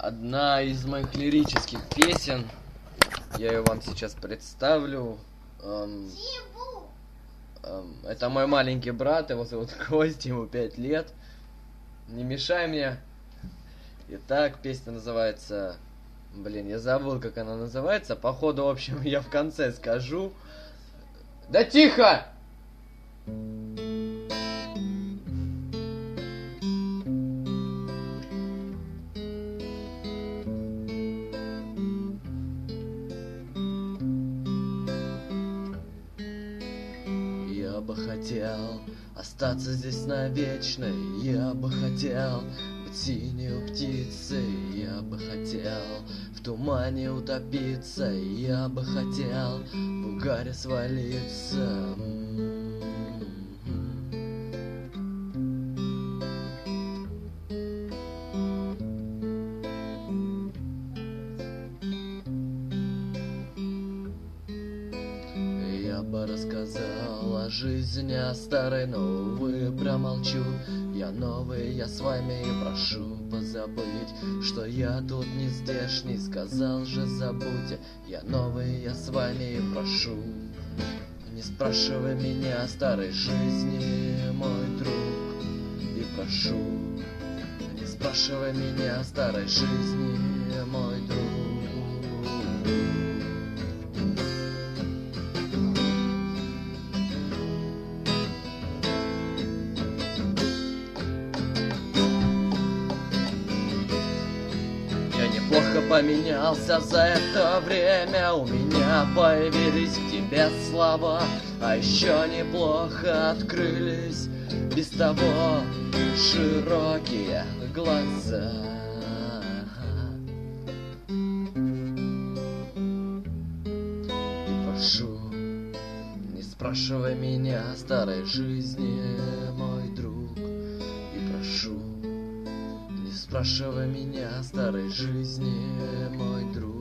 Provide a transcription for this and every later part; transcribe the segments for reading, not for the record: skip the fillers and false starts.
одна из моих лирических песен. Я ее вам сейчас представлю. Это мой маленький брат, его зовут Костя, ему 5 лет. Не мешай мне. Итак, песня называется... Блин, я забыл, как она называется. Походу, в общем, я в конце скажу. Да тихо! Я бы хотел остаться здесь навечно. Я бы хотел быть синей птицей. Я бы хотел в тумане утопиться. Я бы хотел в угаре свалиться. Я бы рассказал о жизни, о старой, но, увы, промолчу. Я новый, я с вами и прошу позабыть, что я тут не здешний, сказал же забудьте. Я новый, я с вами и прошу. Не спрашивай меня о старой жизни, мой друг, и прошу. Не спрашивай меня о старой жизни, мой друг. Я неплохо поменялся за это время. У меня появились к тебе слова. А еще неплохо открылись без того широкие глаза. И прошу, не спрашивай меня о старой жизни, мой друг. И прошу, не спрашивай меня о старой жизни, мой друг.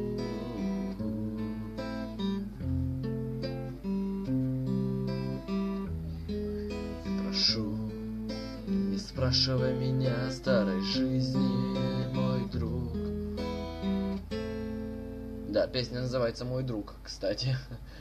И прошу, не спрашивай меня о старой жизни, мой друг. Да, песня называется «Мой друг», кстати.